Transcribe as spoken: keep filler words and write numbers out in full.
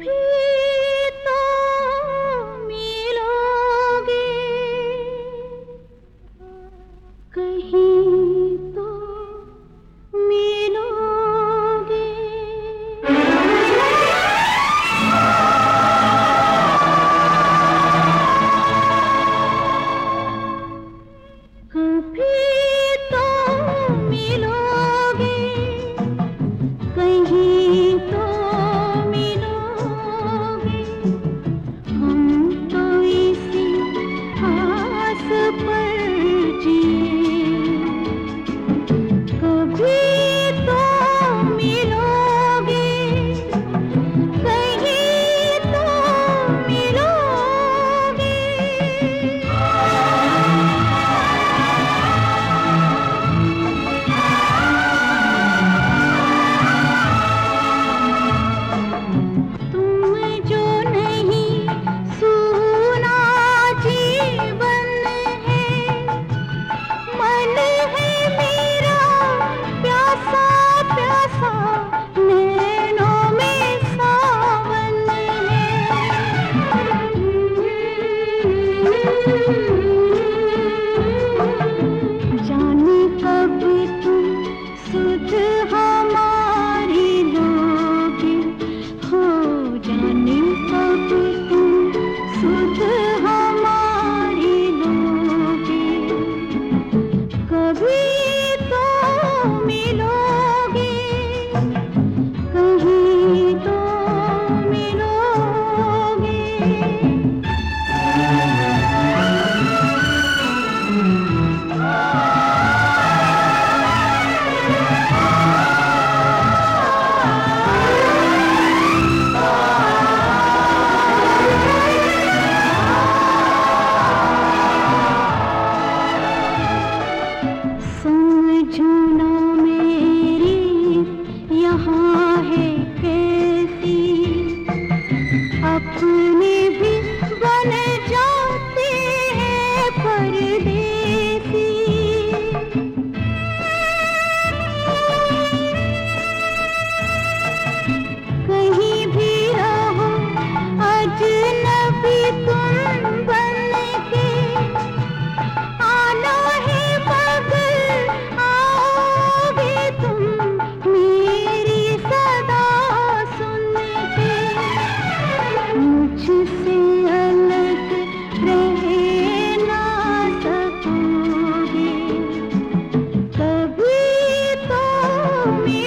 कभी तो मिलोगे, कहीं तो मिलोगे। कभी तो मिलोगे, कहीं तो मिलोगे। हम तो इसी आस पर जिए, कभी तो मिलोगे, कहीं तो मिलोगे। तुम जो नहीं सुना जीवन है, मन है मेरा प्यासा प्यासा, नैनों में सावन है। जाने कब तुम सुध हमारी लोगे, हो जाने कब तुम सुध हमारी लोगे। कभी तो मिलोगे, कहीं तो मिलोगे। समझना मेरी यहाँ है कैसी, अपने भी बन जाते हैं परदेसी। कहीं भी रहो अजनबी तुम बन के, आना है मगर आओगे तुम मेरी सदा सुन के। मुझसे अलग रह ना सकोगे, कभी तो